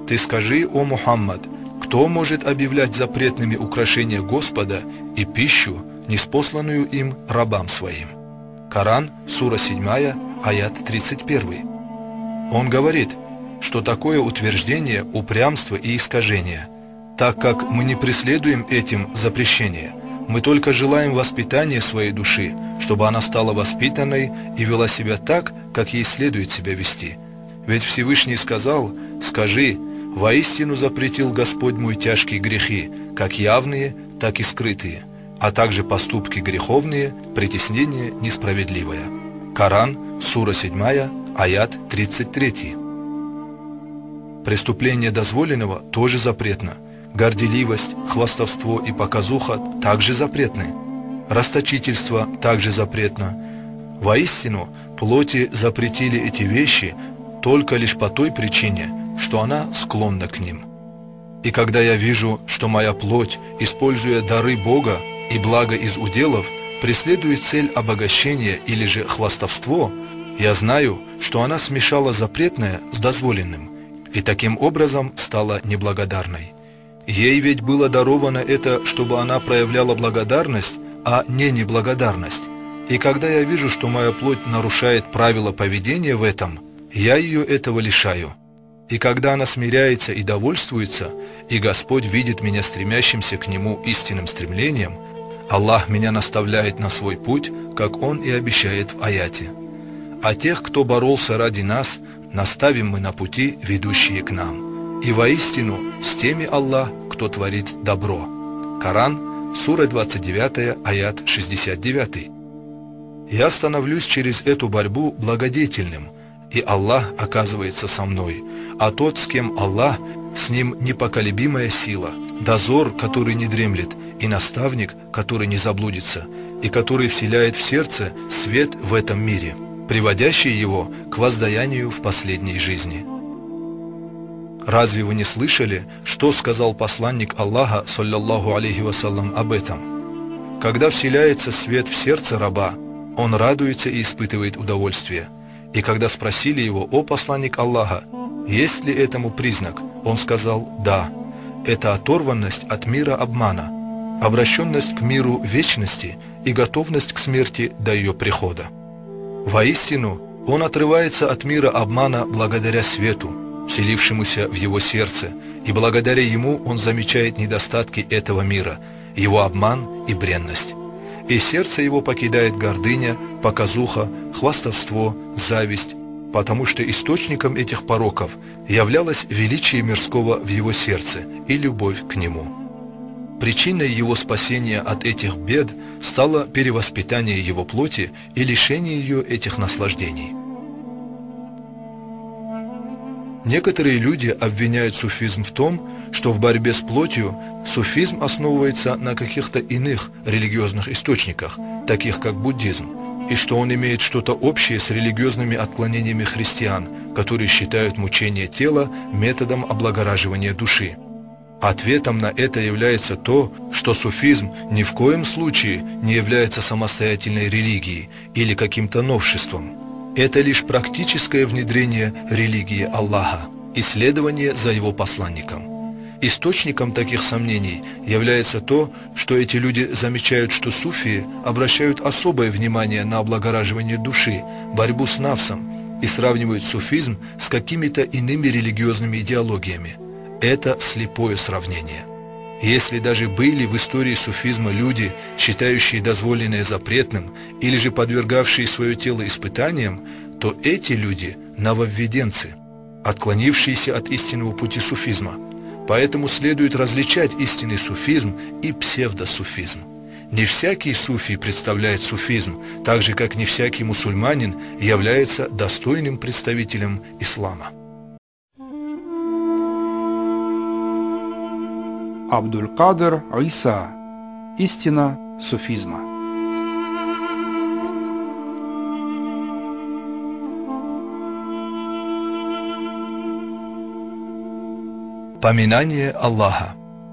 Ты скажи, о Мухаммад, кто может объявлять запретными украшения Господа и пищу, ниспосланную им рабам своим? Коран, сура 7, аят 31. Он говорит, что такое утверждение – упрямство и искажение, так как мы не преследуем этим запрещение, мы только желаем воспитания своей души, чтобы она стала воспитанной и вела себя так, как ей следует себя вести. Ведь Всевышний сказал: «Скажи, воистину запретил Господь мой тяжкие грехи, как явные, так и скрытые, а также поступки греховные, притеснение несправедливое». Коран, сура 7, аят 33. Преступление дозволенного тоже запретно. Горделивость, хвастовство и показуха также запретны. Расточительство также запретно. Воистину, плоти запретили эти вещи только лишь по той причине, что она склонна к ним. И когда я вижу, что моя плоть, используя дары Бога и благо из уделов, преследует цель обогащения или же хвастовство, я знаю, что она смешала запретное с дозволенным и таким образом стала неблагодарной. Ей ведь было даровано это, чтобы она проявляла благодарность, а не неблагодарность. И когда я вижу, что моя плоть нарушает правила поведения в этом, я ее этого лишаю. И когда она смиряется и довольствуется, и Господь видит меня стремящимся к Нему истинным стремлением, Аллах меня наставляет на свой путь, как Он и обещает в аяте. А тех, кто боролся ради нас, наставим мы на пути, ведущие к нам. И воистину с теми Аллах, кто творит добро. Коран, сура 29, аят 69. Я становлюсь через эту борьбу благодетельным, и Аллах оказывается со мной, а тот, с кем Аллах, с ним непоколебимая сила, дозор, который не дремлет, и наставник, который не заблудится, и который вселяет в сердце свет в этом мире, приводящий его к воздаянию в последней жизни. Разве вы не слышали, что сказал посланник Аллаха, саллаллаху алейхи вассалям, об этом? Когда вселяется свет в сердце раба, он радуется и испытывает удовольствие. И когда спросили его: «О посланник Аллаха, есть ли этому признак?» Он сказал: «Да, это оторванность от мира обмана, обращенность к миру вечности и готовность к смерти до ее прихода». Воистину, он отрывается от мира обмана благодаря свету, вселившемуся в его сердце, и благодаря ему он замечает недостатки этого мира, его обман и бренность. И сердце его покидает гордыня, показуха, хвастовство, зависть, потому что источником этих пороков являлось величие мирского в его сердце и любовь к нему. Причиной его спасения от этих бед стало перевоспитание его плоти и лишение ее этих наслаждений. Некоторые люди обвиняют суфизм в том, что в борьбе с плотью суфизм основывается на каких-то иных религиозных источниках, таких как буддизм, и что он имеет что-то общее с религиозными отклонениями христиан, которые считают мучение тела методом облагораживания души. Ответом на это является то, что суфизм ни в коем случае не является самостоятельной религией или каким-то новшеством. Это лишь практическое внедрение религии Аллаха, исследование за его посланником. Источником таких сомнений является то, что эти люди замечают, что суфии обращают особое внимание на облагораживание души, борьбу с нафсом, и сравнивают суфизм с какими-то иными религиозными идеологиями. Это слепое сравнение. Если даже были в истории суфизма люди, считающие дозволенное запретным или же подвергавшие свое тело испытаниям, то эти люди – нововведенцы, отклонившиеся от истинного пути суфизма. Поэтому следует различать истинный суфизм и псевдосуфизм. Не всякий суфий представляет суфизм, так же как не всякий мусульманин является достойным представителем ислама. Абдуль-Кадр Иса. Истина суфизма. Поминание Аллаха.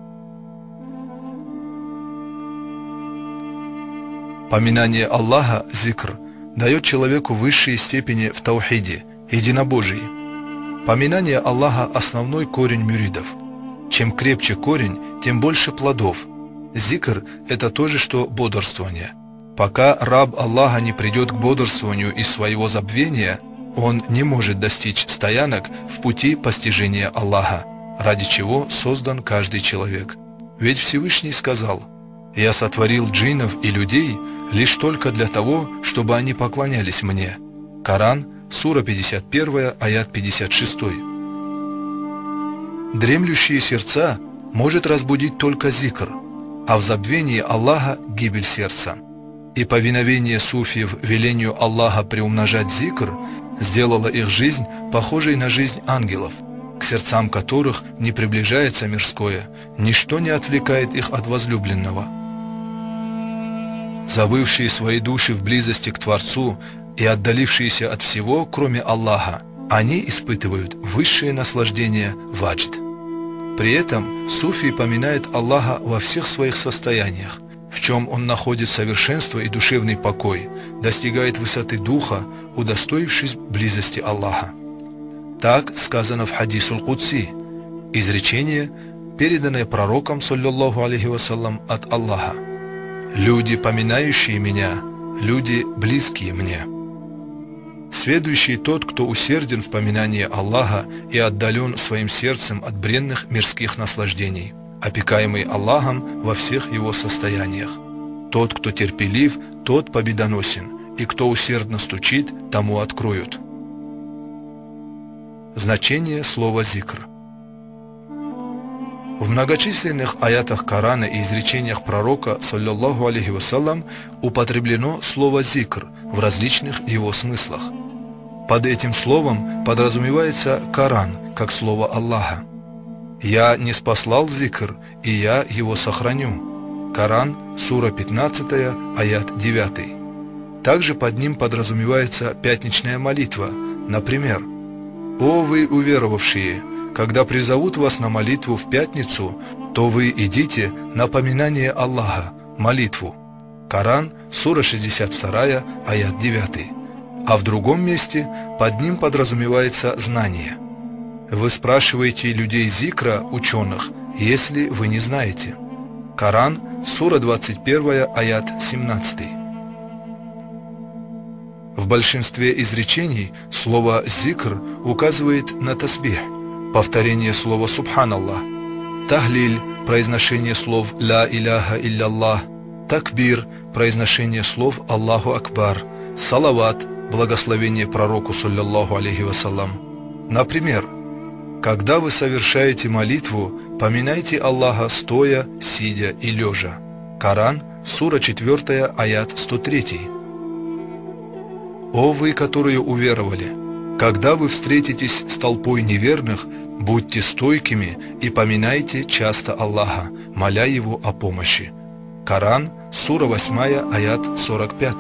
Поминание Аллаха, зикр, дает человеку высшие степени в таухиде, единобожии. Поминание Аллаха – основной корень мюридов. Чем крепче корень, тем больше плодов. Зикр – это то же, что бодрствование. Пока раб Аллаха не придет к бодрствованию из своего забвения, он не может достичь стоянок в пути постижения Аллаха, ради чего создан каждый человек. Ведь Всевышний сказал: «Я сотворил джиннов и людей лишь только для того, чтобы они поклонялись мне». Коран, сура 51, аят 56. Дремлющие сердца может разбудить только зикр, а в забвении Аллаха гибель сердца. И повиновение суфиев велению Аллаха приумножать зикр сделало их жизнь похожей на жизнь ангелов, к сердцам которых не приближается мирское, ничто не отвлекает их от возлюбленного. Забывшие свои души в близости к Творцу и отдалившиеся от всего, кроме Аллаха, они испытывают высшее наслаждение ваджд. При этом суфий поминает Аллаха во всех своих состояниях, в чем он находит совершенство и душевный покой, достигает высоты духа, удостоившись близости Аллаха. Так сказано в хадисуль Кудси, изречение, переданное пророком, саллаллаху алейхи вассалям, от Аллаха: «Люди, поминающие меня, люди, близкие мне». Сведущий тот, кто усерден в поминании Аллаха и отдален своим сердцем от бренных мирских наслаждений, опекаемый Аллахом во всех его состояниях. Тот, кто терпелив, тот победоносен, и кто усердно стучит, тому откроют. Значение слова «зикр». В многочисленных аятах Корана и изречениях пророка, саллаллаху алейхи вассалям, употреблено слово «зикр» в различных его смыслах. Под этим словом подразумевается Коран, как слово Аллаха. «Я не спаслал зикр, и я его сохраню». Коран, сура 15, аят 9. Также под ним подразумевается пятничная молитва, например: «О вы уверовавшие, когда призовут вас на молитву в пятницу, то вы идите на поминание Аллаха, молитву». Коран, сура 62, аят 9. А в другом месте под ним подразумевается знание. «Вы спрашиваете людей зикра, ученых, если вы не знаете». Коран, сура 21, аят 17. В большинстве изречений слово «зикр» указывает на тасбих, повторение слова «субханаллах», тахлиль, произношение слов «ла иляха илля-Аллах», такбир, произношение слов «Аллаху Акбар», салават, благословение пророку, саллаллаху алейхи вассалям. Например: «Когда вы совершаете молитву, поминайте Аллаха стоя, сидя и лежа». Коран, сура 4, аят 103. «О вы, которые уверовали, когда вы встретитесь с толпой неверных, будьте стойкими и поминайте часто Аллаха, моля Его о помощи». Коран, сура 8, аят 45.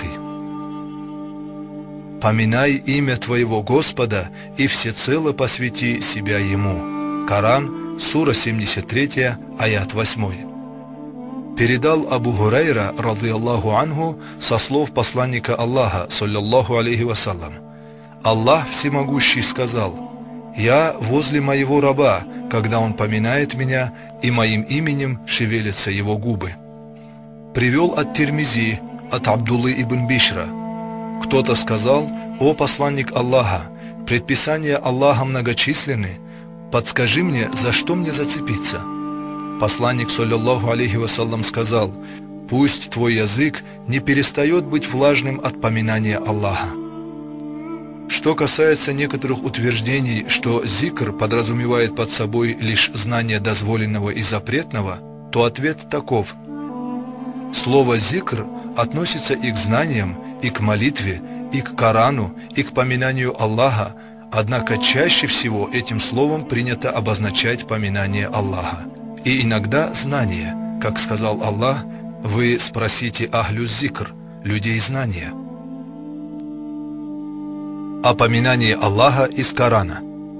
«Поминай имя твоего Господа и всецело посвяти себя Ему». Коран, сура 73, аят 8. Передал Абу Хурайра, радийаллаху анху, со слов посланника Аллаха, саллаллаху алейхи вассалям: «Аллах Всемогущий сказал: я возле моего раба, когда он поминает меня, и моим именем шевелятся его губы». Привел от Тирмизи, от Абдуллы ибн Бишра: кто-то сказал: «О посланник Аллаха, предписания Аллаха многочисленны, подскажи мне, за что мне зацепиться». Посланник, саллаллаху алейхи вассалям, сказал: «Пусть твой язык не перестает быть влажным от поминания Аллаха». Что касается некоторых утверждений, что зикр подразумевает под собой лишь знание дозволенного и запретного, то ответ таков: слово «зикр» относится и к знаниям, и к молитве, и к Корану, и к поминанию Аллаха, однако чаще всего этим словом принято обозначать поминание Аллаха. И иногда знание, как сказал Аллах: «Вы спросите ахлю зикр», людей знания. О поминании Аллаха из Корана.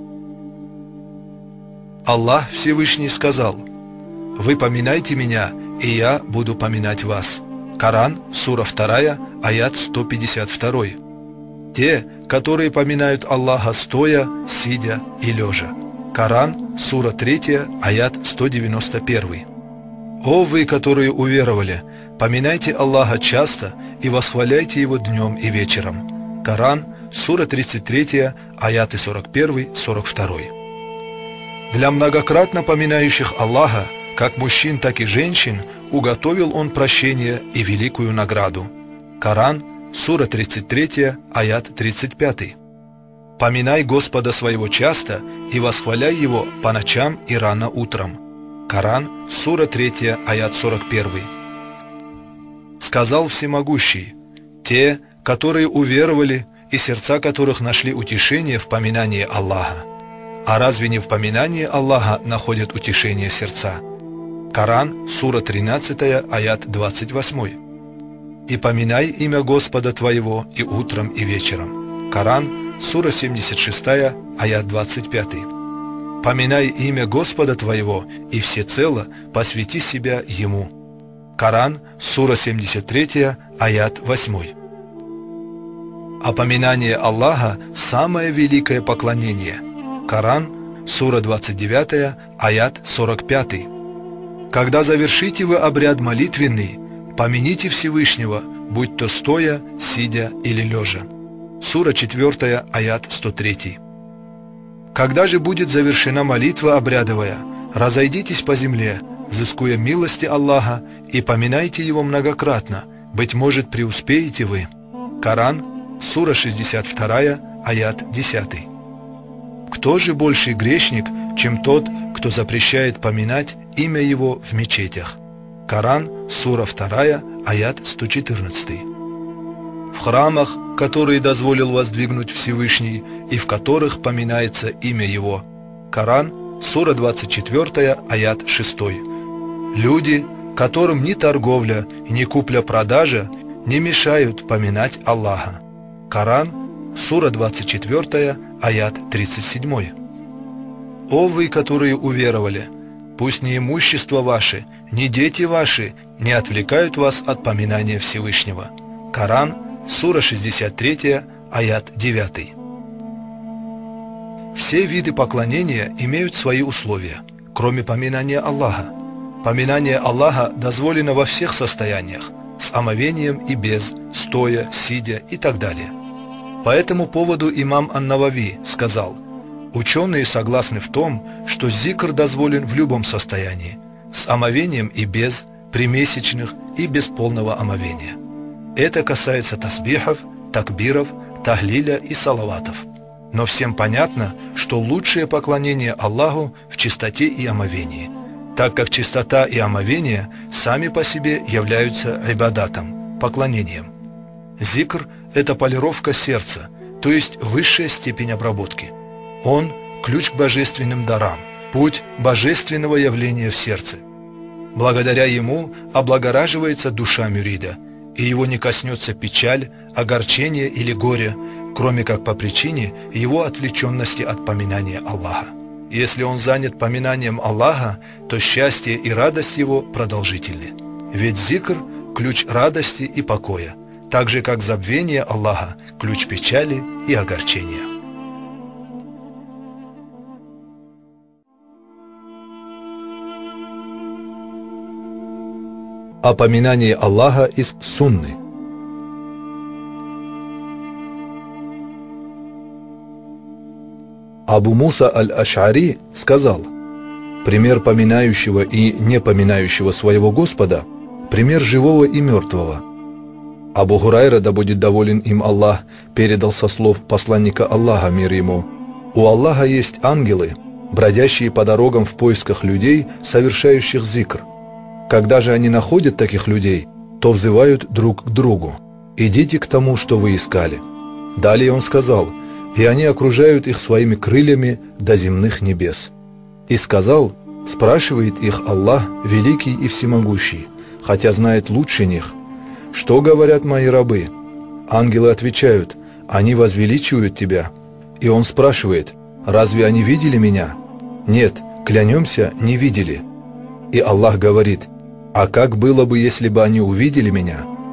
Аллах Всевышний сказал: «Вы поминайте меня, и я буду поминать вас». Коран, сура 2, аят 152. Те, которые поминают Аллаха стоя, сидя и лежа. Коран, сура 3, аят 191. О вы, которые уверовали, поминайте Аллаха часто и восхваляйте Его днем и вечером. Коран, сура 33, аяты 41-42. Для многократно поминающих Аллаха, как мужчин, так и женщин, уготовил Он прощение и великую награду. Коран, сура 33, аят 35. Поминай Господа своего часто и восхваляй Его по ночам и рано утром. Коран, сура 3, аят 41. Сказал Всемогущий: те, которые уверовали и сердца которых нашли утешение в поминании Аллаха. А разве не в поминании Аллаха находят утешение сердца? Коран, сура 13, аят 28. И поминай имя Господа твоего и утром, и вечером. Коран, сура 76, аят 25. Поминай имя Господа твоего и всецело посвяти себя Ему. Коран, сура 73, аят 8. А поминание Аллаха – самое великое поклонение. Коран, сура 29, аят 45. Когда завершите вы обряд молитвенный, помяните Всевышнего, будь то стоя, сидя или лежа. Сура 4, аят 103. Когда же будет завершена молитва обрядовая, разойдитесь по земле, взыскуя милости Аллаха, и поминайте Его многократно, быть может, преуспеете вы. Коран, сура 62, аят 10. Кто же больший грешник, чем тот, кто запрещает поминать имя Его в мечетях? Коран, сура 2, аят 114. В храмах, которые дозволил воздвигнуть Всевышний и в которых поминается имя Его. Коран, сура 24, аят 6. Люди, которым ни торговля, ни купля-продажа не мешают поминать Аллаха. Коран, сура 24, аят 37. О вы, которые уверовали, пусть ни имущество ваше, ни дети ваши не отвлекают вас от поминания Всевышнего. Коран, сура 63, аят 9. Все виды поклонения имеют свои условия, кроме поминания Аллаха. Поминание Аллаха дозволено во всех состояниях, с омовением и без, стоя, сидя и так далее. По этому поводу имам Ан-Навави сказал: ученые согласны в том, что зикр дозволен в любом состоянии, с омовением и без, при месячных и без полного омовения. Это касается тасбихов, такбиров, тахлиля и салаватов. Но всем понятно, что лучшее поклонение Аллаху в чистоте и омовении, так как чистота и омовение сами по себе являются ибадатом, поклонением. Зикр – это полировка сердца, то есть высшая степень обработки. Он – ключ к божественным дарам, путь божественного явления в сердце. Благодаря ему облагораживается душа мюрида, и его не коснется печаль, огорчение или горе, кроме как по причине его отвлеченности от поминания Аллаха. Если он занят поминанием Аллаха, то счастье и радость его продолжительны. Ведь зикр – ключ радости и покоя, так же как забвение Аллаха – ключ печали и огорчения. О поминании Аллаха из Сунны. Абу Муса аль-Аш'ари сказал: пример поминающего и не поминающего своего Господа – пример живого и мертвого. Абу Хурайра, да будет доволен им Аллах, передал со слов посланника Аллаха, мир ему: у Аллаха есть ангелы, бродящие по дорогам в поисках людей, совершающих зикр. Когда же они находят таких людей, то взывают друг к другу: идите к тому, что вы искали. Далее он сказал: и они окружают их своими крыльями до земных небес. И сказал: спрашивает их Аллах, великий и всемогущий, хотя знает лучше них: что говорят мои рабы? Ангелы отвечают: они возвеличивают тебя. И он спрашивает: разве они видели меня? Нет, клянемся, не видели. И Аллах говорит: а как было бы, если бы они увидели меня?